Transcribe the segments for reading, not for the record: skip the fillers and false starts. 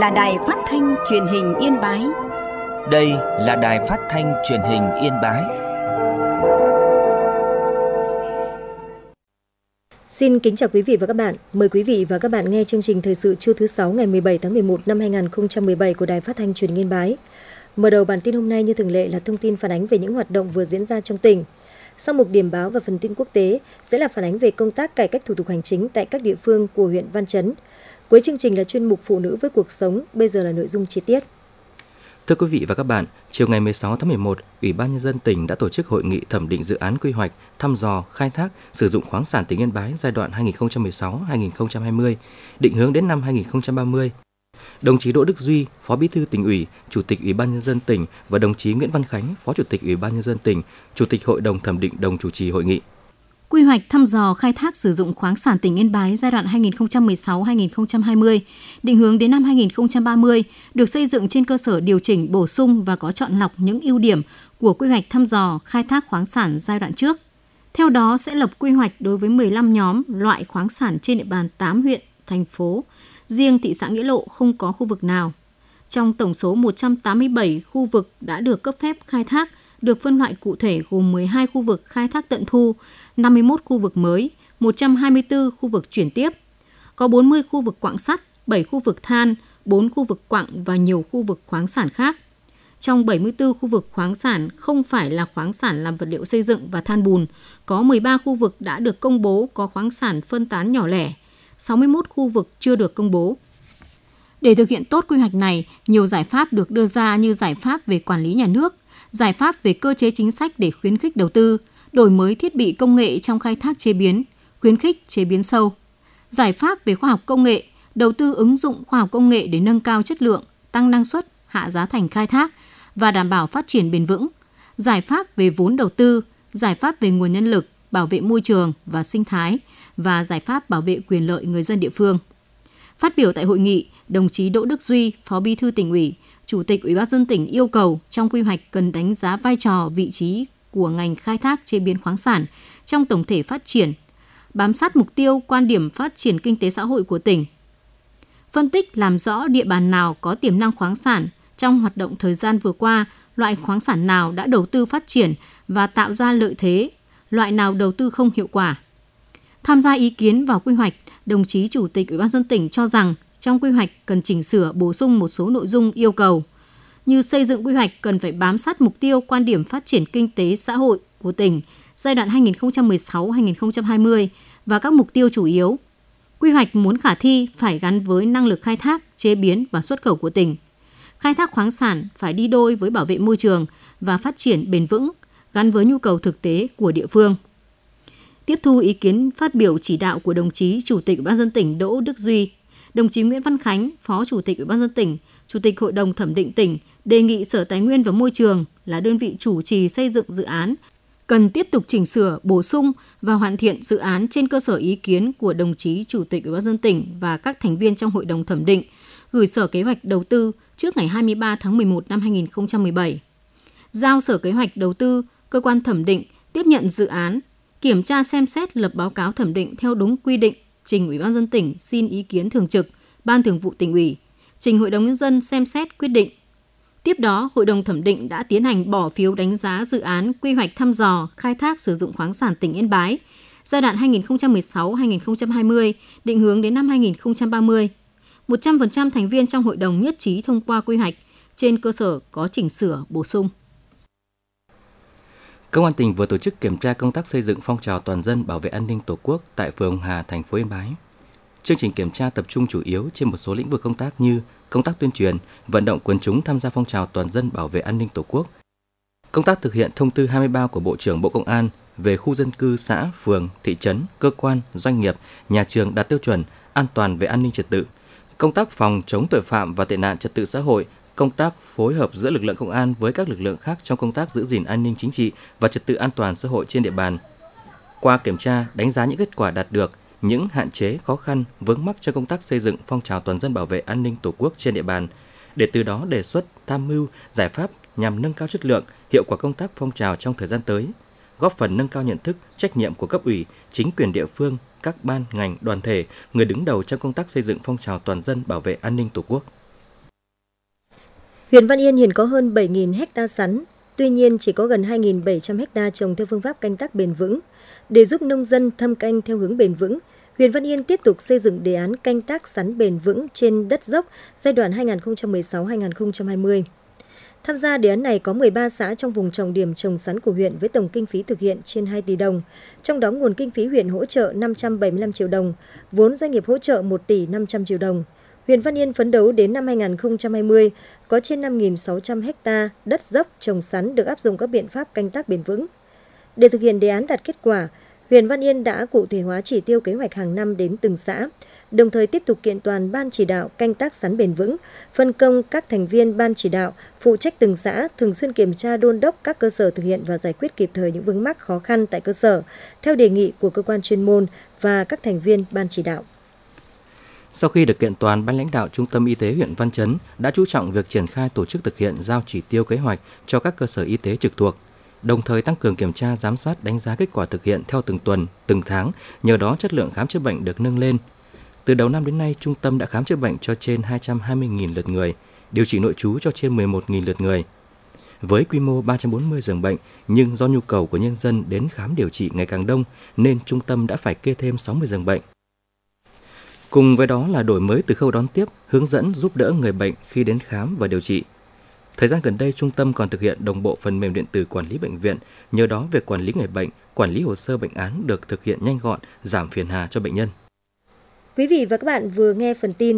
là Đài Phát thanh Truyền hình Yên Bái. Đây là Đài Phát thanh Truyền hình Yên Bái. Xin kính chào quý vị và các bạn. Mời quý vị và các bạn nghe chương trình thời sự trưa thứ 6 ngày 17 tháng 11 năm 2017 của Đài Phát thanh Truyền hình Yên Bái. Mở đầu bản tin hôm nay như thường lệ là thông tin phản ánh về những hoạt động vừa diễn ra trong tỉnh. Sau mục điểm báo và phần tin quốc tế sẽ là phản ánh về công tác cải cách thủ tục hành chính tại các địa phương của huyện Văn Chấn. Cuối chương trình là chuyên mục Phụ nữ với cuộc sống, bây giờ là nội dung chi tiết. Thưa quý vị và các bạn, chiều ngày 16 tháng 11, Ủy ban Nhân dân tỉnh đã tổ chức hội nghị thẩm định dự án quy hoạch, thăm dò, khai thác, sử dụng khoáng sản tỉnh Yên Bái giai đoạn 2016-2020, định hướng đến năm 2030. Đồng chí Đỗ Đức Duy, Phó Bí thư Tỉnh ủy, Chủ tịch Ủy ban Nhân dân tỉnh và đồng chí Nguyễn Văn Khánh, Phó Chủ tịch Ủy ban Nhân dân tỉnh, Chủ tịch Hội đồng thẩm định đồng chủ trì hội nghị. Quy hoạch thăm dò khai thác sử dụng khoáng sản tỉnh Yên Bái giai đoạn 2016-2020, định hướng đến năm 2030 được xây dựng trên cơ sở điều chỉnh bổ sung và có chọn lọc những ưu điểm của quy hoạch thăm dò khai thác khoáng sản giai đoạn trước. Theo đó sẽ lập quy hoạch đối với 15 nhóm loại khoáng sản trên địa bàn 8 huyện, thành phố. Riêng thị xã Nghĩa Lộ không có khu vực nào. Trong tổng số 187 khu vực đã được cấp phép khai thác, được phân loại cụ thể gồm 12 khu vực khai thác tận thu, 51 khu vực mới, 124 khu vực chuyển tiếp. Có 40 khu vực quặng sắt, 7 khu vực than, 4 khu vực quặng và nhiều khu vực khoáng sản khác. Trong 74 khu vực khoáng sản không phải là khoáng sản làm vật liệu xây dựng và than bùn, có 13 khu vực đã được công bố có khoáng sản phân tán nhỏ lẻ, 61 khu vực chưa được công bố. Để thực hiện tốt quy hoạch này, nhiều giải pháp được đưa ra như giải pháp về quản lý nhà nước, giải pháp về cơ chế chính sách để khuyến khích đầu tư, đổi mới thiết bị công nghệ trong khai thác chế biến, khuyến khích chế biến sâu. Giải pháp về khoa học công nghệ, đầu tư ứng dụng khoa học công nghệ để nâng cao chất lượng, tăng năng suất, hạ giá thành khai thác và đảm bảo phát triển bền vững. Giải pháp về vốn đầu tư, giải pháp về nguồn nhân lực, bảo vệ môi trường và sinh thái và giải pháp bảo vệ quyền lợi người dân địa phương. Phát biểu tại hội nghị, đồng chí Đỗ Đức Duy, Phó Bí thư Tỉnh ủy, Chủ tịch Ủy ban nhân dân tỉnh yêu cầu trong quy hoạch cần đánh giá vai trò, vị trí của ngành khai thác chế biến khoáng sản trong tổng thể phát triển, bám sát mục tiêu, quan điểm phát triển kinh tế xã hội của tỉnh. Phân tích làm rõ địa bàn nào có tiềm năng khoáng sản trong hoạt động thời gian vừa qua, loại khoáng sản nào đã đầu tư phát triển và tạo ra lợi thế, loại nào đầu tư không hiệu quả. Tham gia ý kiến vào quy hoạch, đồng chí Chủ tịch Ủy ban nhân dân tỉnh cho rằng trong quy hoạch cần chỉnh sửa bổ sung một số nội dung yêu cầu, như xây dựng quy hoạch cần phải bám sát mục tiêu quan điểm phát triển kinh tế xã hội của tỉnh giai đoạn 2016-2020 và các mục tiêu chủ yếu. Quy hoạch muốn khả thi phải gắn với năng lực khai thác, chế biến và xuất khẩu của tỉnh. Khai thác khoáng sản phải đi đôi với bảo vệ môi trường và phát triển bền vững, gắn với nhu cầu thực tế của địa phương. Tiếp thu ý kiến phát biểu chỉ đạo của đồng chí Chủ tịch Ủy ban nhân dân tỉnh Đỗ Đức Duy, đồng chí Nguyễn Văn Khánh, Phó Chủ tịch Ủy ban nhân dân tỉnh, Chủ tịch Hội đồng thẩm định tỉnh đề nghị Sở Tài nguyên và Môi trường là đơn vị chủ trì xây dựng dự án cần tiếp tục chỉnh sửa, bổ sung và hoàn thiện dự án trên cơ sở ý kiến của đồng chí Chủ tịch Ủy ban nhân dân tỉnh và các thành viên trong Hội đồng thẩm định, gửi Sở Kế hoạch Đầu tư trước ngày 23 tháng 11 năm 2017. Giao Sở Kế hoạch Đầu tư, cơ quan thẩm định tiếp nhận dự án, kiểm tra xem xét lập báo cáo thẩm định theo đúng quy định, trình Ủy ban nhân dân tỉnh xin ý kiến thường trực, Ban Thường vụ Tỉnh ủy, trình Hội đồng Nhân dân xem xét quyết định. Tiếp đó, Hội đồng thẩm định đã tiến hành bỏ phiếu đánh giá dự án quy hoạch thăm dò, khai thác sử dụng khoáng sản tỉnh Yên Bái, giai đoạn 2016-2020, định hướng đến năm 2030. 100% thành viên trong hội đồng nhất trí thông qua quy hoạch, trên cơ sở có chỉnh sửa, bổ sung. Công an tỉnh vừa tổ chức kiểm tra công tác xây dựng phong trào toàn dân bảo vệ an ninh Tổ quốc tại phường Hồng Hà, thành phố Yên Bái. Chương trình kiểm tra tập trung chủ yếu trên một số lĩnh vực công tác như công tác tuyên truyền, vận động quần chúng tham gia phong trào toàn dân bảo vệ an ninh Tổ quốc, công tác thực hiện thông tư 23 của Bộ trưởng Bộ Công an về khu dân cư, xã, phường, thị trấn, cơ quan, doanh nghiệp, nhà trường đạt tiêu chuẩn an toàn về an ninh trật tự, công tác phòng chống tội phạm và tệ nạn trật tự xã hội, công tác phối hợp giữa lực lượng công an với các lực lượng khác trong công tác giữ gìn an ninh chính trị và trật tự an toàn xã hội trên địa bàn. Qua kiểm tra, đánh giá những kết quả đạt được, những hạn chế, khó khăn, vướng mắc trong công tác xây dựng phong trào toàn dân bảo vệ an ninh Tổ quốc trên địa bàn, để từ đó đề xuất, tham mưu, giải pháp nhằm nâng cao chất lượng, hiệu quả công tác phong trào trong thời gian tới, góp phần nâng cao nhận thức, trách nhiệm của cấp ủy, chính quyền địa phương, các ban, ngành, đoàn thể, người đứng đầu trong công tác xây dựng phong trào toàn dân bảo vệ an ninh Tổ quốc. Huyện Văn Yên hiện có hơn 7.000 ha sắn, tuy nhiên chỉ có gần 2.700 ha trồng theo phương pháp canh tác bền vững. Để giúp nông dân thâm canh theo hướng bền vững, huyện Văn Yên tiếp tục xây dựng đề án canh tác sắn bền vững trên đất dốc giai đoạn 2016-2020. Tham gia đề án này có 13 xã trong vùng trọng điểm trồng sắn của huyện với tổng kinh phí thực hiện trên 2 tỷ đồng. Trong đó nguồn kinh phí huyện hỗ trợ 575 triệu đồng, vốn doanh nghiệp hỗ trợ 1 tỷ 500 triệu đồng. Huyện Văn Yên phấn đấu đến năm 2020 có trên 5.600 ha đất dốc trồng sắn được áp dụng các biện pháp canh tác bền vững. Để thực hiện đề án đạt kết quả, huyện Văn Yên đã cụ thể hóa chỉ tiêu kế hoạch hàng năm đến từng xã, đồng thời tiếp tục kiện toàn ban chỉ đạo canh tác sắn bền vững, phân công các thành viên ban chỉ đạo phụ trách từng xã thường xuyên kiểm tra đôn đốc các cơ sở thực hiện và giải quyết kịp thời những vướng mắc khó khăn tại cơ sở theo đề nghị của cơ quan chuyên môn và các thành viên ban chỉ đạo. Sau khi được kiện toàn, ban lãnh đạo Trung tâm Y tế huyện Văn Chấn đã chú trọng việc triển khai tổ chức thực hiện giao chỉ tiêu kế hoạch cho các cơ sở y tế trực thuộc, đồng thời tăng cường kiểm tra, giám sát, đánh giá kết quả thực hiện theo từng tuần, từng tháng, nhờ đó chất lượng khám chữa bệnh được nâng lên. Từ đầu năm đến nay, trung tâm đã khám chữa bệnh cho trên 220.000 lượt người, điều trị nội trú cho trên 11.000 lượt người. Với quy mô 340 giường bệnh, nhưng do nhu cầu của nhân dân đến khám điều trị ngày càng đông, nên trung tâm đã phải kê thêm 60 giường bệnh. Cùng với đó là đổi mới từ khâu đón tiếp, hướng dẫn giúp đỡ người bệnh khi đến khám và điều trị. Thời gian gần đây, trung tâm còn thực hiện đồng bộ phần mềm điện tử quản lý bệnh viện, nhờ đó việc quản lý người bệnh, quản lý hồ sơ bệnh án được thực hiện nhanh gọn, giảm phiền hà cho bệnh nhân. Quý vị và các bạn vừa nghe phần tin.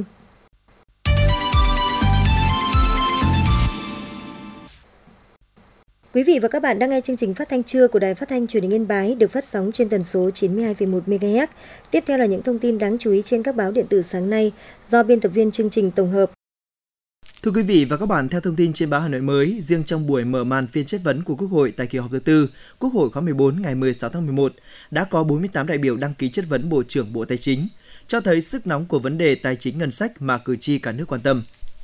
Quý vị và các bạn đang nghe chương trình phát thanh trưa của Đài Phát thanh Truyền hình Yên Bái được phát sóng trên tần số 92,1 MHz. Tiếp theo là những thông tin đáng chú ý trên các báo điện tử sáng nay do biên tập viên chương trình tổng hợp. Thưa quý vị và các bạn, theo thông tin trên báo Hà Nội mới, riêng trong buổi mở màn phiên chất vấn của Quốc hội tại kỳ họp thứ 4, Quốc hội khóa 14 ngày 16 tháng 11, đã có 48 đại biểu đăng ký chất vấn Bộ trưởng Bộ Tài chính, cho thấy sức nóng của vấn đề tài chính ngân sách mà cử tri cả nước quan tâm.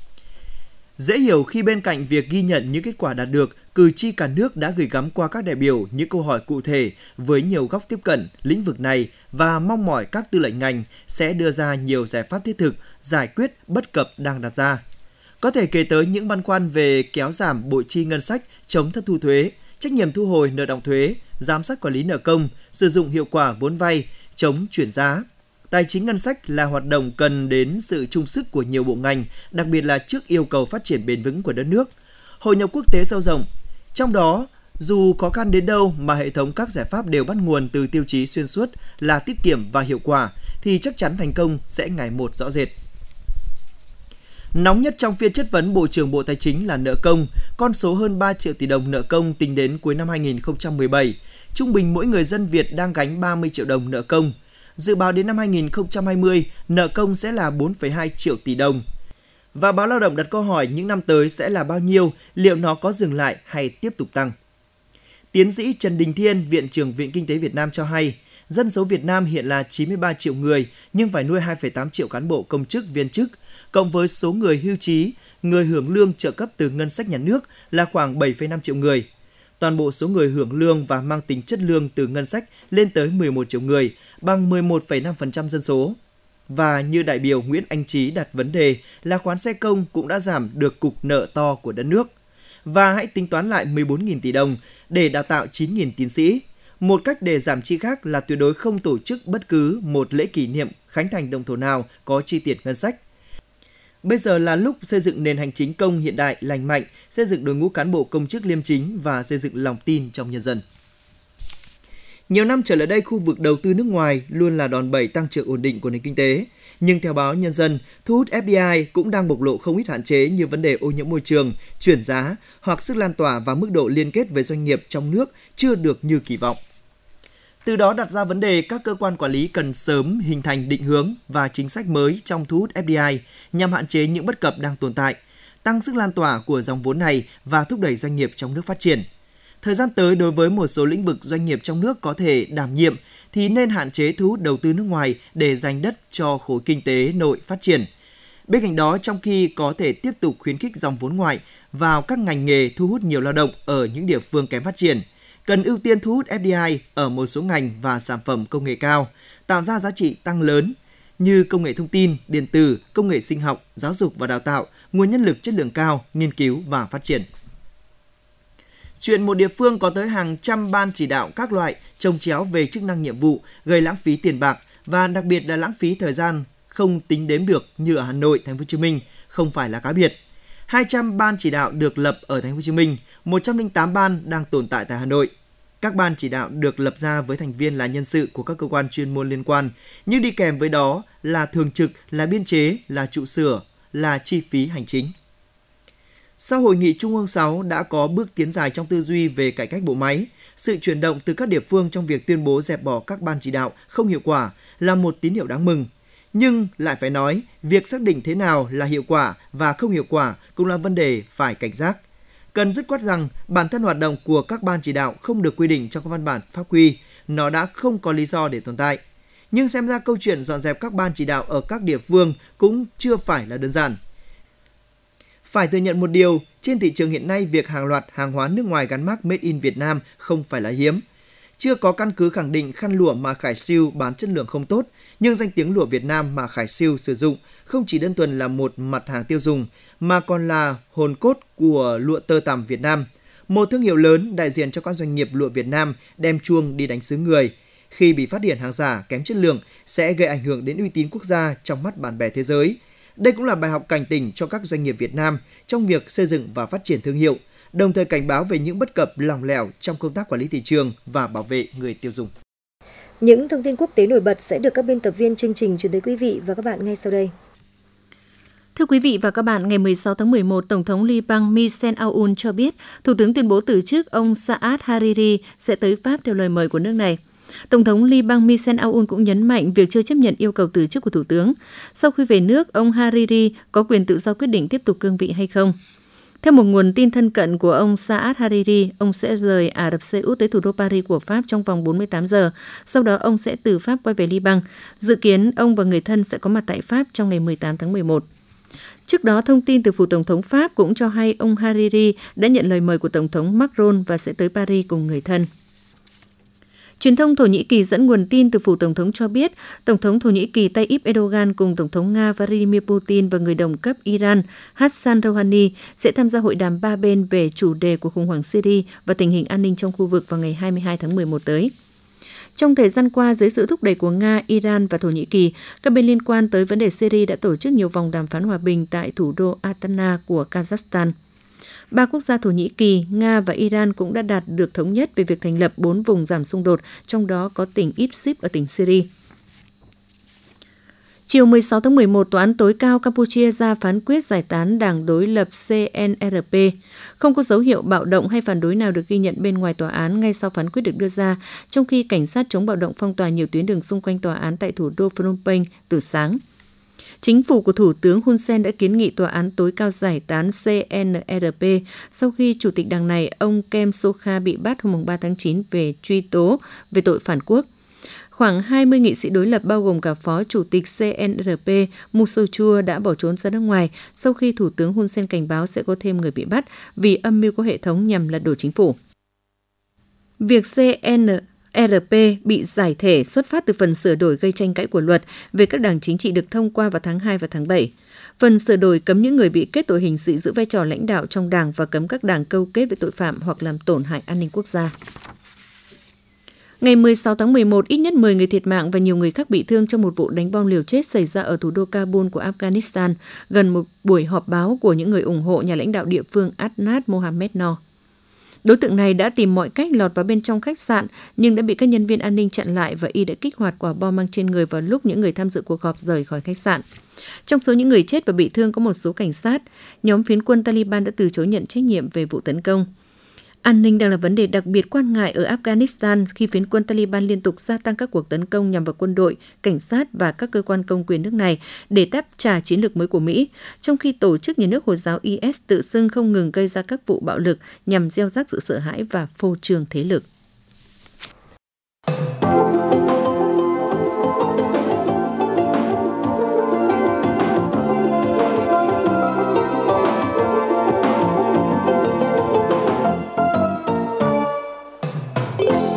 Dễ hiểu khi bên cạnh việc ghi nhận những kết quả đạt được, cử tri cả nước đã gửi gắm qua các đại biểu những câu hỏi cụ thể với nhiều góc tiếp cận lĩnh vực này và mong mỏi các tư lệnh ngành sẽ đưa ra nhiều giải pháp thiết thực, giải quyết bất cập đang đặt ra. Có thể kể tới những băn khoăn về kéo giảm bội chi ngân sách, chống thất thu thuế, trách nhiệm thu hồi nợ đọng thuế, giám sát quản lý nợ công, sử dụng hiệu quả vốn vay, chống chuyển giá. Tài chính ngân sách là hoạt động cần đến sự chung sức của nhiều bộ ngành, đặc biệt là trước yêu cầu phát triển bền vững của đất nước. Hội nhập quốc tế sâu rộng. Trong đó, dù khó khăn đến đâu mà hệ thống các giải pháp đều bắt nguồn từ tiêu chí xuyên suốt là tiết kiệm và hiệu quả, thì chắc chắn thành công sẽ ngày một rõ rệt. Nóng nhất trong phiên chất vấn Bộ trưởng Bộ Tài chính là nợ công, con số hơn 3 triệu tỷ đồng nợ công tính đến cuối năm 2017. Trung bình mỗi người dân Việt đang gánh 30 triệu đồng nợ công. Dự báo đến năm 2020, nợ công sẽ là 4,2 triệu tỷ đồng. Và báo Lao động đặt câu hỏi những năm tới sẽ là bao nhiêu, liệu nó có dừng lại hay tiếp tục tăng? Tiến sĩ Trần Đình Thiên, Viện trưởng Viện Kinh tế Việt Nam cho hay, dân số Việt Nam hiện là 93 triệu người nhưng phải nuôi 2,8 triệu cán bộ công chức viên chức, cộng với số người hưu trí, người hưởng lương trợ cấp từ ngân sách nhà nước là khoảng 7,5 triệu người. Toàn bộ số người hưởng lương và mang tính chất lương từ ngân sách lên tới 11 triệu người, bằng 11,5% dân số. Và như đại biểu Nguyễn Anh Trí đặt vấn đề là khoán xe công cũng đã giảm được cục nợ to của đất nước. Và hãy tính toán lại 14.000 tỷ đồng để đào tạo 9.000 tiến sĩ. Một cách để giảm chi khác là tuyệt đối không tổ chức bất cứ một lễ kỷ niệm khánh thành động thổ nào có chi tiền ngân sách. Bây giờ là lúc xây dựng nền hành chính công hiện đại, lành mạnh, xây dựng đội ngũ cán bộ công chức liêm chính và xây dựng lòng tin trong nhân dân. Nhiều năm trở lại đây, khu vực đầu tư nước ngoài luôn là đòn bẩy tăng trưởng ổn định của nền kinh tế. Nhưng theo báo Nhân dân, thu hút FDI cũng đang bộc lộ không ít hạn chế như vấn đề ô nhiễm môi trường, chuyển giá hoặc sức lan tỏa và mức độ liên kết với doanh nghiệp trong nước chưa được như kỳ vọng. Từ đó đặt ra vấn đề các cơ quan quản lý cần sớm hình thành định hướng và chính sách mới trong thu hút FDI nhằm hạn chế những bất cập đang tồn tại, tăng sức lan tỏa của dòng vốn này và thúc đẩy doanh nghiệp trong nước phát triển. Thời gian tới, đối với một số lĩnh vực doanh nghiệp trong nước có thể đảm nhiệm thì nên hạn chế thu hút đầu tư nước ngoài để dành đất cho khối kinh tế nội phát triển. Bên cạnh đó, trong khi có thể tiếp tục khuyến khích dòng vốn ngoại vào các ngành nghề thu hút nhiều lao động ở những địa phương kém phát triển, cần ưu tiên thu hút FDI ở một số ngành và sản phẩm công nghệ cao, tạo ra giá trị tăng lớn như công nghệ thông tin, điện tử, công nghệ sinh học, giáo dục và đào tạo nguồn nhân lực chất lượng cao, nghiên cứu và phát triển. Chuyện một địa phương có tới hàng trăm ban chỉ đạo các loại chồng chéo về chức năng nhiệm vụ, gây lãng phí tiền bạc và đặc biệt là lãng phí thời gian không tính đếm được như ở Hà Nội, Thành phố Hồ Chí Minh không phải là cá biệt. 200 ban chỉ đạo được lập ở Thành phố Hồ Chí Minh, 108 ban đang tồn tại tại Hà Nội. Các ban chỉ đạo được lập ra với thành viên là nhân sự của các cơ quan chuyên môn liên quan, nhưng đi kèm với đó là thường trực, là biên chế, là trụ sở, là chi phí hành chính. Sau Hội nghị Trung ương 6 đã có bước tiến dài trong tư duy về cải cách bộ máy, sự chuyển động từ các địa phương trong việc tuyên bố dẹp bỏ các ban chỉ đạo không hiệu quả là một tín hiệu đáng mừng. Nhưng lại phải nói, việc xác định thế nào là hiệu quả và không hiệu quả cũng là vấn đề phải cảnh giác. Cần dứt khoát rằng bản thân hoạt động của các ban chỉ đạo không được quy định trong các văn bản pháp quy, nó đã không có lý do để tồn tại. Nhưng xem ra câu chuyện dọn dẹp các ban chỉ đạo ở các địa phương cũng chưa phải là đơn giản. Phải thừa nhận một điều, trên thị trường hiện nay việc hàng loạt hàng hóa nước ngoài gắn mác Made in Việt Nam không phải là hiếm. Chưa có căn cứ khẳng định khăn lụa mà Khải Siêu bán chất lượng không tốt, nhưng danh tiếng lụa Việt Nam mà Khải Siêu sử dụng không chỉ đơn thuần là một mặt hàng tiêu dùng, mà còn là hồn cốt của lụa tơ tằm Việt Nam. Một thương hiệu lớn đại diện cho các doanh nghiệp lụa Việt Nam đem chuông đi đánh xứ người. Khi bị phát hiện hàng giả kém chất lượng sẽ gây ảnh hưởng đến uy tín quốc gia trong mắt bạn bè thế giới. Đây cũng là bài học cảnh tỉnh cho các doanh nghiệp Việt Nam trong việc xây dựng và phát triển thương hiệu, đồng thời cảnh báo về những bất cập lỏng lẻo trong công tác quản lý thị trường và bảo vệ người tiêu dùng. Những thông tin quốc tế nổi bật sẽ được các biên tập viên chương trình chuyển tới quý vị và các bạn ngay sau đây. Thưa quý vị và các bạn, ngày 16 tháng 11, Tổng thống Liban Michel Aoun cho biết Thủ tướng tuyên bố từ chức ông Saad Hariri sẽ tới Pháp theo lời mời của nước này. Tổng thống Liban Michel Aoun cũng nhấn mạnh việc chưa chấp nhận yêu cầu từ chức của Thủ tướng. Sau khi về nước, ông Hariri có quyền tự do quyết định tiếp tục cương vị hay không. Theo một nguồn tin thân cận của ông Saad Hariri, ông sẽ rời Ả Rập Xê Út tới thủ đô Paris của Pháp trong vòng 48 giờ. Sau đó, ông sẽ từ Pháp quay về Liban. Dự kiến, ông và người thân sẽ có mặt tại Pháp trong ngày 18 tháng 11. Trước đó, thông tin từ phủ Tổng thống Pháp cũng cho hay ông Hariri đã nhận lời mời của Tổng thống Macron và sẽ tới Paris cùng người thân. Truyền thông Thổ Nhĩ Kỳ dẫn nguồn tin từ phủ Tổng thống cho biết, Tổng thống Thổ Nhĩ Kỳ Tayyip Erdogan cùng Tổng thống Nga Vladimir Putin và người đồng cấp Iran Hassan Rouhani sẽ tham gia hội đàm ba bên về chủ đề của khủng hoảng Syria và tình hình an ninh trong khu vực vào ngày 22 tháng 11 tới. Trong thời gian qua, dưới sự thúc đẩy của Nga, Iran và Thổ Nhĩ Kỳ, các bên liên quan tới vấn đề Syria đã tổ chức nhiều vòng đàm phán hòa bình tại thủ đô Astana của Kazakhstan. Ba quốc gia Thổ Nhĩ Kỳ, Nga và Iran cũng đã đạt được thống nhất về việc thành lập 4 vùng giảm xung đột, trong đó có tỉnh Idlib ở tỉnh Syria. Chiều 16 tháng 11, Tòa án tối cao Campuchia ra phán quyết giải tán đảng đối lập CNRP. Không có dấu hiệu bạo động hay phản đối nào được ghi nhận bên ngoài tòa án ngay sau phán quyết được đưa ra, trong khi cảnh sát chống bạo động phong tỏa nhiều tuyến đường xung quanh tòa án tại thủ đô Phnom Penh từ sáng. Chính phủ của Thủ tướng Hun Sen đã kiến nghị tòa án tối cao giải tán CNRP sau khi chủ tịch đảng này, ông Kem Sokha, bị bắt hôm 3 tháng 9 về truy tố về tội phản quốc. Khoảng 20 nghị sĩ đối lập bao gồm cả Phó Chủ tịch CNRP Musochua đã bỏ trốn ra nước ngoài sau khi Thủ tướng Hun Sen cảnh báo sẽ có thêm người bị bắt vì âm mưu có hệ thống nhằm lật đổ chính phủ. Việc CNRP bị giải thể xuất phát từ phần sửa đổi gây tranh cãi của luật về các đảng chính trị được thông qua vào tháng 2 và tháng 7. Phần sửa đổi cấm những người bị kết tội hình sự giữ vai trò lãnh đạo trong đảng và cấm các đảng câu kết với tội phạm hoặc làm tổn hại an ninh quốc gia. Ngày 16 tháng 11, ít nhất 10 người thiệt mạng và nhiều người khác bị thương trong một vụ đánh bom liều chết xảy ra ở thủ đô Kabul của Afghanistan, gần một buổi họp báo của những người ủng hộ nhà lãnh đạo địa phương Adnan Mohamed Noor. Đối tượng này đã tìm mọi cách lọt vào bên trong khách sạn nhưng đã bị các nhân viên an ninh chặn lại và y đã kích hoạt quả bom mang trên người vào lúc những người tham dự cuộc họp rời khỏi khách sạn. Trong số những người chết và bị thương có một số cảnh sát, nhóm phiến quân Taliban đã từ chối nhận trách nhiệm về vụ tấn công. An ninh đang là vấn đề đặc biệt quan ngại ở Afghanistan khi phiến quân Taliban liên tục gia tăng các cuộc tấn công nhằm vào quân đội, cảnh sát và các cơ quan công quyền nước này để đáp trả chiến lược mới của Mỹ, trong khi tổ chức nhà nước Hồi giáo IS tự xưng không ngừng gây ra các vụ bạo lực nhằm gieo rắc sự sợ hãi và phô trương thế lực.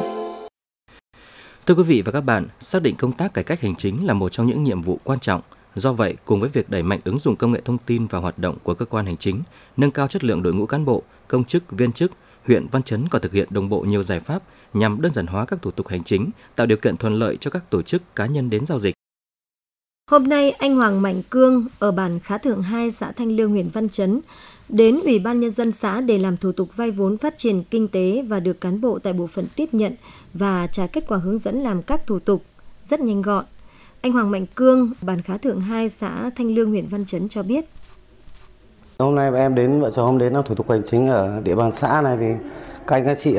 Thưa quý vị và các bạn, xác định công tác cải cách hành chính là một trong những nhiệm vụ quan trọng Do vậy, cùng với việc đẩy mạnh ứng dụng công nghệ thông tin vào hoạt động của cơ quan hành chính, nâng cao chất lượng đội ngũ cán bộ, công chức, viên chức, huyện Văn Chấn còn thực hiện đồng bộ nhiều giải pháp nhằm đơn giản hóa các thủ tục hành chính, tạo điều kiện thuận lợi cho các tổ chức cá nhân đến giao dịch. Hôm nay, anh Hoàng Mạnh Cương ở bản Khá Thượng 2, xã Thanh Lương, huyện Văn Chấn đến Ủy ban Nhân dân xã để làm thủ tục vay vốn phát triển kinh tế và được cán bộ tại bộ phận tiếp nhận và trả kết quả hướng dẫn làm các thủ tục rất nhanh gọn. Anh Hoàng Mạnh Cương, bản Khá Thượng 2, xã Thanh Lương, huyện Văn Chấn cho biết. Hôm nay em đến, vợ chồng đến làm thủ tục hành chính ở địa bàn xã này thì các anh các chị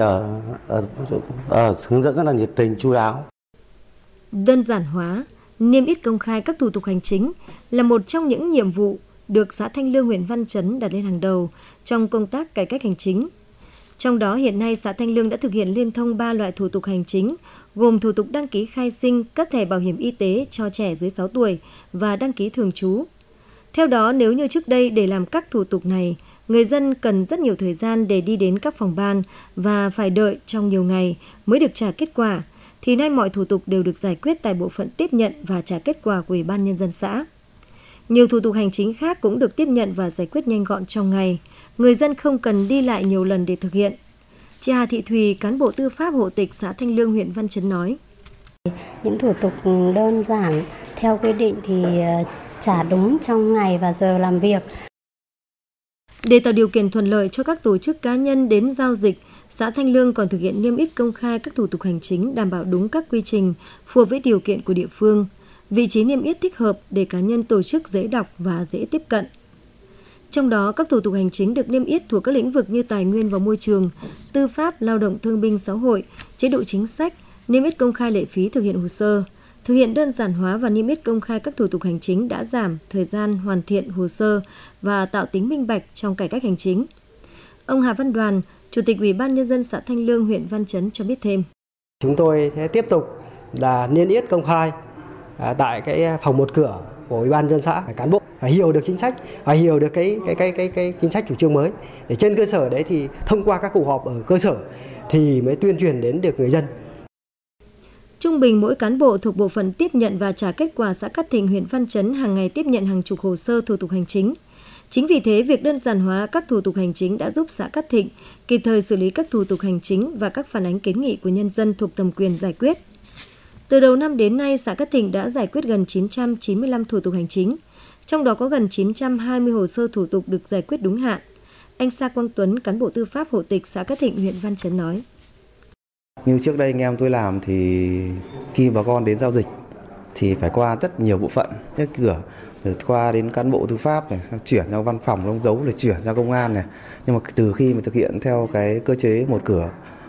ở hướng dẫn rất là nhiệt tình, chu đáo. Đơn giản hóa, niêm yết công khai các thủ tục hành chính là một trong những nhiệm vụ được xã Thanh Lương, huyện Văn Chấn đặt lên hàng đầu trong công tác cải cách hành chính. Trong đó hiện nay xã Thanh Lương đã thực hiện liên thông 3 loại thủ tục hành chính, gồm thủ tục đăng ký khai sinh, cấp thẻ bảo hiểm y tế cho trẻ dưới 6 tuổi và đăng ký thường trú. Theo đó, nếu như trước đây để làm các thủ tục này, người dân cần rất nhiều thời gian để đi đến các phòng ban và phải đợi trong nhiều ngày mới được trả kết quả, thì nay mọi thủ tục đều được giải quyết tại bộ phận tiếp nhận và trả kết quả của Ủy ban Nhân dân xã. Nhiều thủ tục hành chính khác cũng được tiếp nhận và giải quyết nhanh gọn trong ngày. Người dân không cần đi lại nhiều lần để thực hiện. Chị Hà Thị Thùy, cán bộ tư pháp hộ tịch xã Thanh Lương, huyện Văn Chấn nói. Những thủ tục đơn giản theo quy định thì trả đúng trong ngày và giờ làm việc. Để tạo điều kiện thuận lợi cho các tổ chức cá nhân đến giao dịch, xã Thanh Lương còn thực hiện niêm yết công khai các thủ tục hành chính đảm bảo đúng các quy trình, phù hợp với điều kiện của địa phương. Vị trí niêm yết thích hợp để cá nhân tổ chức dễ đọc và dễ tiếp cận. Trong đó, các thủ tục hành chính được niêm yết thuộc các lĩnh vực như tài nguyên và môi trường, tư pháp, lao động thương binh xã hội, chế độ chính sách, niêm yết công khai lệ phí thực hiện hồ sơ. Thực hiện đơn giản hóa và niêm yết công khai các thủ tục hành chính đã giảm thời gian hoàn thiện hồ sơ và tạo tính minh bạch trong cải cách hành chính. Ông Hà Văn Đoàn, Chủ tịch Ủy ban Nhân dân xã Thanh Lương, huyện Văn Chấn cho biết thêm. Chúng tôi sẽ tiếp tục là niêm yết công khai tại cái phòng một cửa của Ủy ban Nhân dân xã, cán bộ phải hiểu được chính sách, phải hiểu được cái chính sách chủ trương mới, để trên cơ sở đấy thì thông qua các cuộc họp ở cơ sở thì mới tuyên truyền đến được người dân. Trung bình mỗi cán bộ thuộc bộ phận tiếp nhận và trả kết quả xã Cát Thịnh, huyện Văn Chấn hàng ngày tiếp nhận hàng chục hồ sơ thủ tục hành chính. Chính vì thế, việc đơn giản hóa các thủ tục hành chính đã giúp xã Cát Thịnh kịp thời xử lý các thủ tục hành chính và các phản ánh kiến nghị của nhân dân thuộc thẩm quyền giải quyết. Từ đầu năm đến nay, xã Cát Thịnh đã giải quyết gần 995 thủ tục hành chính, trong đó có gần 920 hồ sơ thủ tục được giải quyết đúng hạn. Anh Sa Quang Tuấn, cán bộ tư pháp hộ tịch xã Cát Thịnh, huyện Văn Chấn nói. Như trước đây anh em tôi làm thì khi bà con đến giao dịch thì phải qua rất nhiều bộ phận, các cửa, rồi qua đến cán bộ tư pháp này, chuyển ra văn phòng đóng dấu, rồi chuyển ra công an này. Nhưng mà từ khi mà thực hiện theo cái cơ chế một cửa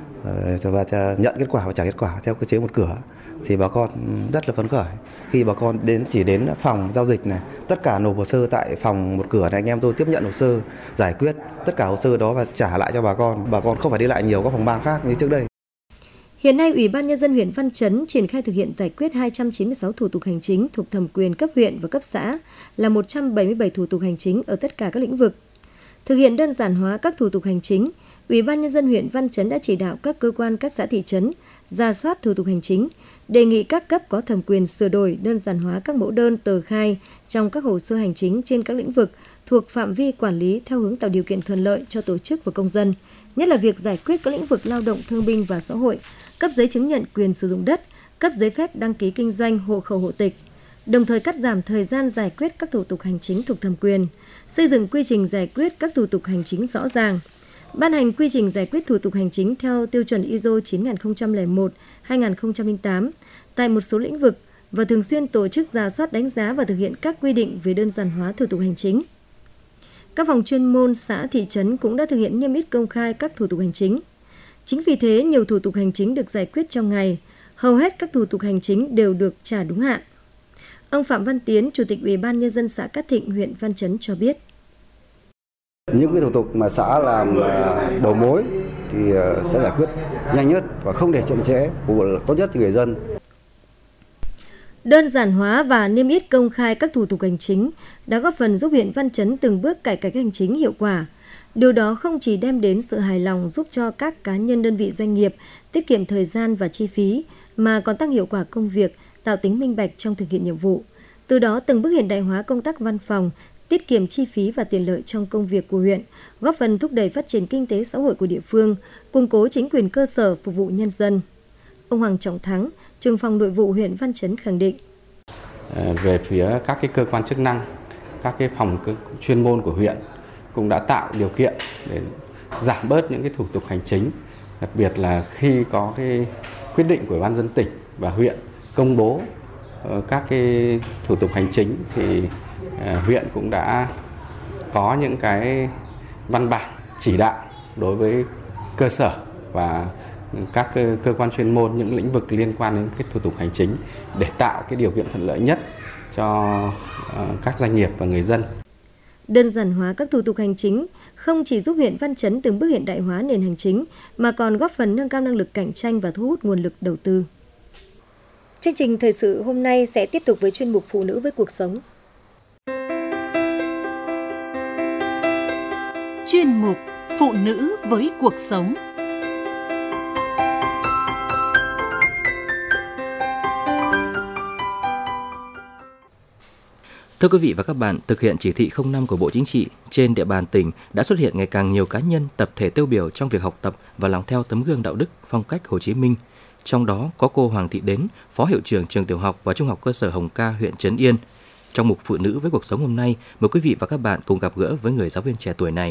và nhận kết quả và trả kết quả theo cơ chế một cửa thì bà con rất là phấn khởi. Khi bà con chỉ đến phòng giao dịch này, tất cả nộp hồ sơ tại phòng một cửa này, anh em tôi tiếp nhận hồ sơ, giải quyết tất cả hồ sơ đó và trả lại cho bà con. Bà con không phải đi lại nhiều các phòng ban khác như trước đây. Hiện nay, Ủy ban Nhân dân huyện Văn Chấn triển khai thực hiện giải quyết 296 thủ tục hành chính thuộc thẩm quyền cấp huyện và cấp xã, là 177 thủ tục hành chính ở tất cả các lĩnh vực. Thực hiện đơn giản hóa các thủ tục hành chính, Ủy ban Nhân dân huyện Văn Chấn đã chỉ đạo các cơ quan các xã thị trấn rà soát thủ tục hành chính, đề nghị các cấp có thẩm quyền sửa đổi, đơn giản hóa các mẫu đơn, tờ khai trong các hồ sơ hành chính trên các lĩnh vực thuộc phạm vi quản lý theo hướng tạo điều kiện thuận lợi cho tổ chức và công dân, nhất là việc giải quyết các lĩnh vực lao động, thương binh và xã hội, cấp giấy chứng nhận quyền sử dụng đất, cấp giấy phép đăng ký kinh doanh, hộ khẩu hộ tịch, đồng thời cắt giảm thời gian giải quyết các thủ tục hành chính thuộc thẩm quyền, xây dựng quy trình giải quyết các thủ tục hành chính rõ ràng, ban hành quy trình giải quyết thủ tục hành chính theo tiêu chuẩn ISO 9001/2008 tại một số lĩnh vực và thường xuyên tổ chức rà soát, đánh giá và thực hiện các quy định về đơn giản hóa thủ tục hành chính. Các phòng chuyên môn xã thị trấn cũng đã thực hiện niêm yết công khai các thủ tục hành chính. Chính vì thế, nhiều thủ tục hành chính được giải quyết trong ngày, hầu hết các thủ tục hành chính đều được trả đúng hạn. Ông Phạm Văn Tiến, Chủ tịch Ủy ban Nhân dân xã Cát Thịnh, huyện Văn Chấn cho biết. Những cái thủ tục mà xã làm đầu mối thì sẽ giải quyết nhanh nhất và không để chậm trễ, phục vụ tốt nhất cho người dân. Đơn giản hóa và niêm yết công khai các thủ tục hành chính đã góp phần giúp huyện Văn Chấn từng bước cải cách hành chính hiệu quả. Điều đó không chỉ đem đến sự hài lòng giúp cho các cá nhân, đơn vị, doanh nghiệp tiết kiệm thời gian và chi phí, mà còn tăng hiệu quả công việc, tạo tính minh bạch trong thực hiện nhiệm vụ. Từ đó từng bước hiện đại hóa công tác văn phòng, tiết kiệm chi phí và tiện lợi trong công việc của huyện, góp phần thúc đẩy phát triển kinh tế xã hội của địa phương, củng cố chính quyền cơ sở phục vụ nhân dân. Ông Hoàng Trọng Thắng, trưởng phòng nội vụ huyện Văn Chấn khẳng định. Về phía các cái cơ quan chức năng, các cái phòng chuyên môn của huyện cũng đã tạo điều kiện để giảm bớt những cái thủ tục hành chính, đặc biệt là khi có cái quyết định của Ủy ban nhân dân tỉnh và huyện công bố các cái thủ tục hành chính thì huyện cũng đã có những cái văn bản chỉ đạo đối với cơ sở và các cơ quan chuyên môn những lĩnh vực liên quan đến cái thủ tục hành chính để tạo cái điều kiện thuận lợi nhất cho các doanh nghiệp và người dân. Đơn giản hóa các thủ tục hành chính không chỉ giúp huyện Văn Chấn từng bước hiện đại hóa nền hành chính mà còn góp phần nâng cao năng lực cạnh tranh và thu hút nguồn lực đầu tư. Chương trình thời sự hôm nay sẽ tiếp tục với chuyên mục Phụ nữ với cuộc sống. Chuyên mục Phụ nữ với cuộc sống. Thưa quý vị và các bạn, thực hiện chỉ thị 05 của Bộ Chính trị, trên địa bàn tỉnh đã xuất hiện ngày càng nhiều cá nhân, tập thể tiêu biểu trong việc học tập và làm theo tấm gương đạo đức, phong cách Hồ Chí Minh. Trong đó có cô Hoàng Thị Đến, Phó Hiệu trưởng Trường Tiểu học và Trung học cơ sở Hồng Ca, huyện Trấn Yên. Trong mục Phụ nữ với cuộc sống hôm nay, mời quý vị và các bạn cùng gặp gỡ với người giáo viên trẻ tuổi này.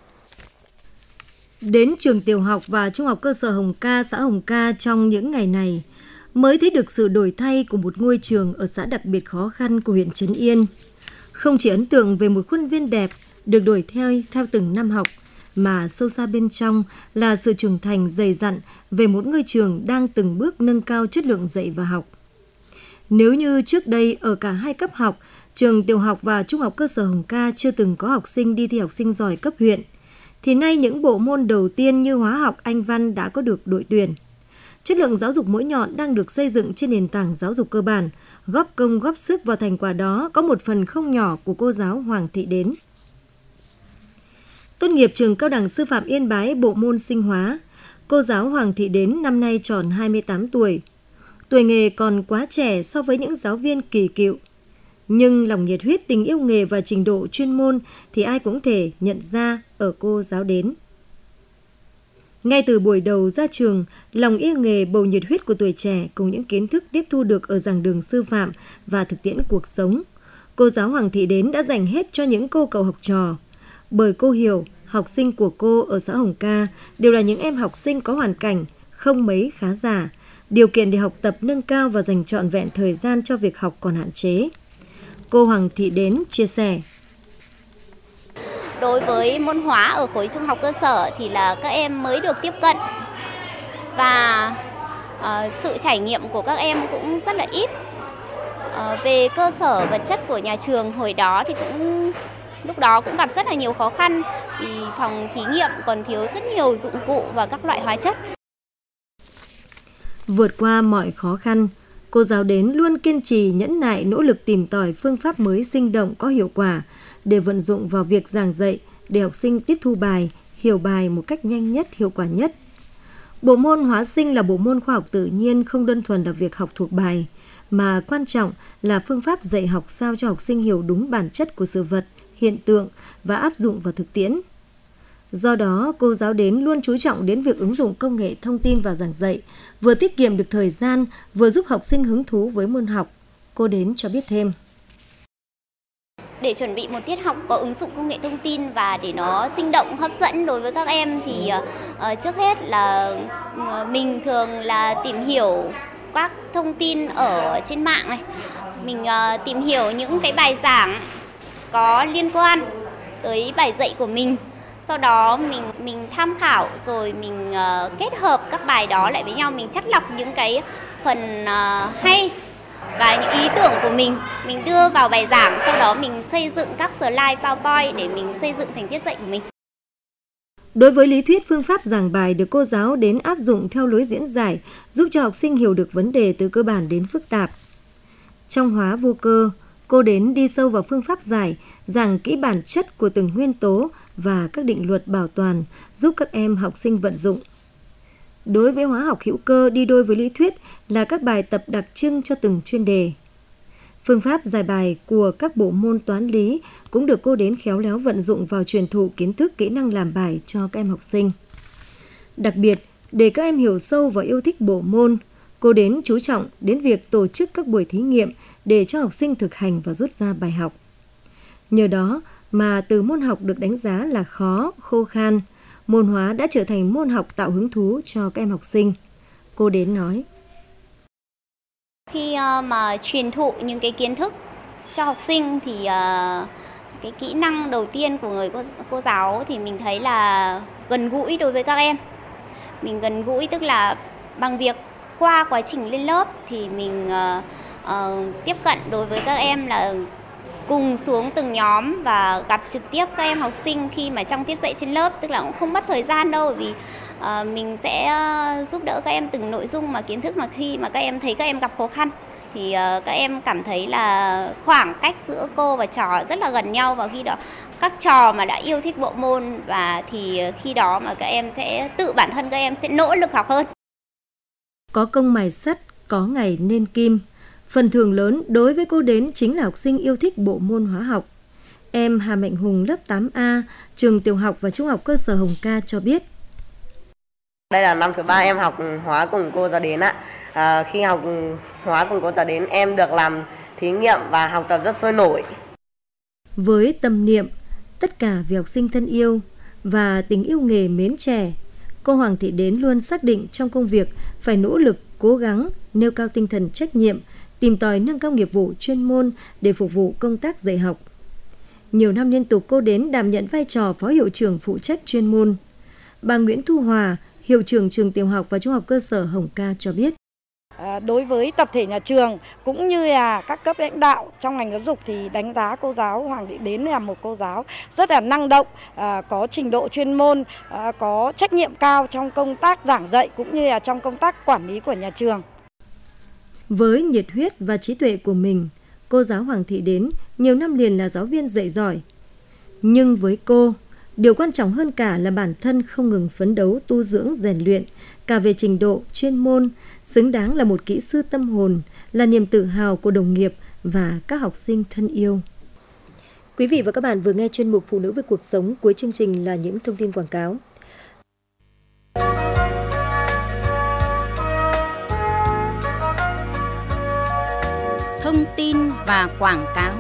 Đến trường Tiểu học và Trung học cơ sở Hồng Ca, xã Hồng Ca trong những ngày này, mới thấy được sự đổi thay của một ngôi trường ở xã đặc biệt khó khăn của huyện Trấn Yên. Không chỉ ấn tượng về một khuôn viên đẹp được đổi theo từng năm học, mà sâu xa bên trong là sự trưởng thành dày dặn về một ngôi trường đang từng bước nâng cao chất lượng dạy và học. Nếu như trước đây ở cả hai cấp học, trường Tiểu học và Trung học cơ sở Hồng Ca chưa từng có học sinh đi thi học sinh giỏi cấp huyện, thì nay những bộ môn đầu tiên như hóa học, Anh văn đã có được đội tuyển. Chất lượng giáo dục mũi nhọn đang được xây dựng trên nền tảng giáo dục cơ bản, góp công góp sức vào thành quả đó có một phần không nhỏ của cô giáo Hoàng Thị Đến. Tốt nghiệp trường Cao đẳng Sư phạm Yên Bái bộ môn sinh hóa, cô giáo Hoàng Thị Đến năm nay tròn 28 tuổi. Tuổi nghề còn quá trẻ so với những giáo viên kỳ cựu. Nhưng lòng nhiệt huyết, tình yêu nghề và trình độ chuyên môn thì ai cũng thể nhận ra ở cô giáo Đến. Ngay từ buổi đầu ra trường, lòng yêu nghề, bầu nhiệt huyết của tuổi trẻ cùng những kiến thức tiếp thu được ở giảng đường sư phạm và thực tiễn cuộc sống, cô giáo Hoàng Thị Đến đã dành hết cho những cô cậu học trò. Bởi cô hiểu, học sinh của cô ở xã Hồng Ca đều là những em học sinh có hoàn cảnh không mấy khá giả, điều kiện để học tập nâng cao và dành trọn vẹn thời gian cho việc học còn hạn chế. Cô Hoàng Thị Đến chia sẻ. Đối với môn hóa ở khối trung học cơ sở thì là các em mới được tiếp cận và sự trải nghiệm của các em cũng rất là ít. Về cơ sở vật chất của nhà trường hồi đó thì lúc đó cũng gặp rất là nhiều khó khăn vì phòng thí nghiệm còn thiếu rất nhiều dụng cụ và các loại hóa chất. Vượt qua mọi khó khăn, cô giáo Đến luôn kiên trì, nhẫn nại, nỗ lực tìm tòi phương pháp mới sinh động có hiệu quả để vận dụng vào việc giảng dạy để học sinh tiếp thu bài, hiểu bài một cách nhanh nhất, hiệu quả nhất. Bộ môn hóa sinh là bộ môn khoa học tự nhiên, không đơn thuần là việc học thuộc bài, mà quan trọng là phương pháp dạy học sao cho học sinh hiểu đúng bản chất của sự vật, hiện tượng và áp dụng vào thực tiễn. Do đó, cô giáo Đến luôn chú trọng đến việc ứng dụng công nghệ thông tin vào giảng dạy, vừa tiết kiệm được thời gian, vừa giúp học sinh hứng thú với môn học. Cô Đến cho biết thêm. Để chuẩn bị một tiết học có ứng dụng công nghệ thông tin và để nó sinh động, hấp dẫn đối với các em thì trước hết là mình thường là tìm hiểu các thông tin ở trên mạng này. Mình tìm hiểu những cái bài giảng có liên quan tới bài dạy của mình. Sau đó mình tham khảo rồi mình kết hợp các bài đó lại với nhau, mình chắt lọc những cái phần hay và những ý tưởng của mình đưa vào bài giảng, sau đó mình xây dựng các slide PowerPoint để mình xây dựng thành tiết dạy của mình. Đối với lý thuyết, phương pháp giảng bài được cô giáo Đến áp dụng theo lối diễn giải, giúp cho học sinh hiểu được vấn đề từ cơ bản đến phức tạp. Trong hóa vô cơ, cô Đến đi sâu vào phương pháp giải, giảng kỹ bản chất của từng nguyên tố và các định luật bảo toàn, giúp các em học sinh vận dụng. Đối với hóa học hữu cơ, đi đôi với lý thuyết là các bài tập đặc trưng cho từng chuyên đề. Phương pháp giải bài của các bộ môn toán lý cũng được cô Đến khéo léo vận dụng vào truyền thụ kiến thức kỹ năng làm bài cho các em học sinh. Đặc biệt, để các em hiểu sâu và yêu thích bộ môn, cô Đến chú trọng đến việc tổ chức các buổi thí nghiệm để cho học sinh thực hành và rút ra bài học. Nhờ đó mà từ môn học được đánh giá là khó, khô khan, môn hóa đã trở thành môn học tạo hứng thú cho các em học sinh. Cô Đến nói. Khi mà truyền thụ những cái kiến thức cho học sinh thì cái kỹ năng đầu tiên của người cô giáo thì mình thấy là gần gũi đối với các em. Mình gần gũi tức là bằng việc qua quá trình lên lớp thì mình tiếp cận đối với các em là cùng xuống từng nhóm và gặp trực tiếp các em học sinh khi mà trong tiết dạy trên lớp, tức là cũng không mất thời gian đâu, vì mình sẽ giúp đỡ các em từng nội dung mà kiến thức mà khi mà các em thấy các em gặp khó khăn thì các em cảm thấy là khoảng cách giữa cô và trò rất là gần nhau, và khi đó các trò mà đã yêu thích bộ môn và thì khi đó mà các em sẽ tự bản thân các em sẽ nỗ lực học hơn. Có công mài sắt, có ngày nên kim. Phần thưởng lớn đối với cô Đến chính là học sinh yêu thích bộ môn hóa học. Em Hà Mạnh Hùng lớp 8A, trường tiểu học và trung học cơ sở Hồng Ca cho biết. Đây là năm thứ 3 em học hóa cùng cô giáo Đến ạ. Khi học hóa cùng cô giáo Đến, em được làm thí nghiệm và học tập rất sôi nổi. Với tâm niệm, tất cả vì học sinh thân yêu và tình yêu nghề mến trẻ, cô Hoàng Thị Đến luôn xác định trong công việc phải nỗ lực, cố gắng, nêu cao tinh thần trách nhiệm, tìm tòi nâng cao nghiệp vụ chuyên môn để phục vụ công tác dạy học. Nhiều năm liên tục cô Đến đảm nhận vai trò phó hiệu trưởng phụ trách chuyên môn. Bà Nguyễn Thu Hòa, hiệu trưởng trường tiểu học và trung học cơ sở Hồng Ca cho biết. Đối với tập thể nhà trường cũng như là các cấp lãnh đạo trong ngành giáo dục thì đánh giá cô giáo Hoàng Thị Đến là một cô giáo rất là năng động, có trình độ chuyên môn, có trách nhiệm cao trong công tác giảng dạy cũng như là trong công tác quản lý của nhà trường. Với nhiệt huyết và trí tuệ của mình, cô giáo Hoàng Thị Đến nhiều năm liền là giáo viên dạy giỏi. Nhưng với cô, điều quan trọng hơn cả là bản thân không ngừng phấn đấu tu dưỡng rèn luyện, cả về trình độ, chuyên môn, xứng đáng là một kỹ sư tâm hồn, là niềm tự hào của đồng nghiệp và các học sinh thân yêu. Quý vị và các bạn vừa nghe chuyên mục Phụ nữ với cuộc sống, cuối chương trình là những thông tin quảng cáo. Thông tin và quảng cáo.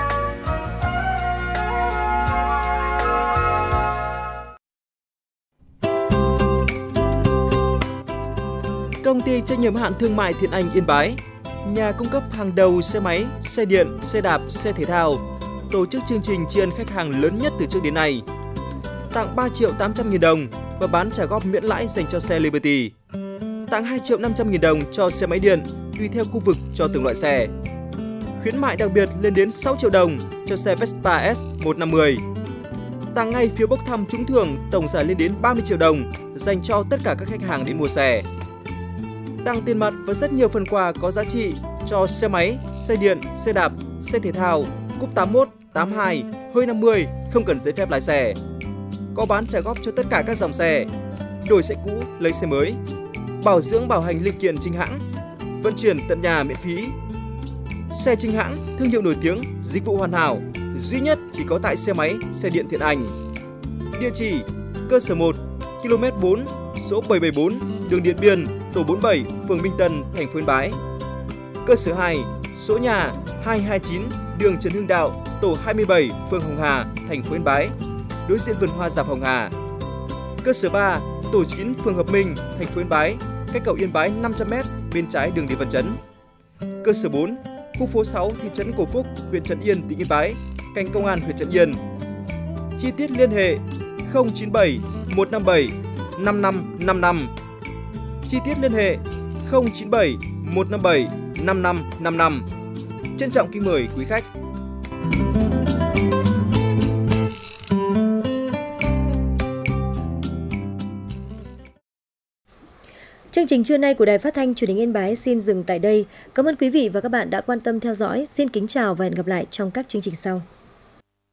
Công ty trách nhiệm hữu hạn thương mại Thiện Anh Yên Bái, nhà cung cấp hàng đầu xe máy, xe điện, xe đạp, xe thể thao, tổ chức chương trình tri ân khách hàng lớn nhất từ trước đến nay. Tặng 3.800.000 đồng và bán trả góp miễn lãi dành cho xe Liberty. Tặng 2.500.000 đồng cho xe máy điện tùy theo khu vực cho từng loại xe. Khuyến mại đặc biệt lên đến 6 triệu đồng cho xe Vespa S 150. Tặng ngay phiếu bốc thăm trúng thưởng tổng giải lên đến 30 triệu đồng dành cho tất cả các khách hàng đến mua xe. Tặng tiền mặt và rất nhiều phần quà có giá trị cho xe máy, xe điện, xe đạp, xe thể thao, cúp 81, 82, hơi 50, không cần giấy phép lái xe. Có bán trả góp cho tất cả các dòng xe, đổi xe cũ, lấy xe mới, bảo dưỡng bảo hành linh kiện chính hãng, vận chuyển tận nhà miễn phí. Xe chính hãng, thương hiệu nổi tiếng, dịch vụ hoàn hảo, duy nhất chỉ có tại xe máy, xe điện Thiện Anh. Địa chỉ: cơ sở 1, km 4, số 774, đường Điện Biên, tổ 47, phường Minh Tân, thành phố Yên Bái. Cơ sở 2, số nhà 229, đường Trần Hưng Đạo, tổ 27, phường Hồng Hà, thành phố Yên Bái, đối diện vườn hoa dạp Hồng Hà. Cơ sở 3, tổ 9, phường Hợp Minh, thành phố Yên Bái, cách cầu Yên Bái 500m bên trái đường Lý Văn Chấn. Cơ sở 4, khu phố 6, thị trấn Cổ Phúc, huyện Trấn Yên, tỉnh Yên Bái, cạnh công an huyện Trấn Yên. Chi tiết liên hệ 097 157 5555. Chi tiết liên hệ 097 157 5555. Trân trọng kính mời quý khách. Chương trình trưa nay của Đài Phát thanh Truyền hình Yên Bái xin dừng tại đây. Cảm ơn quý vị và các bạn đã quan tâm theo dõi. Xin kính chào và hẹn gặp lại trong các chương trình sau.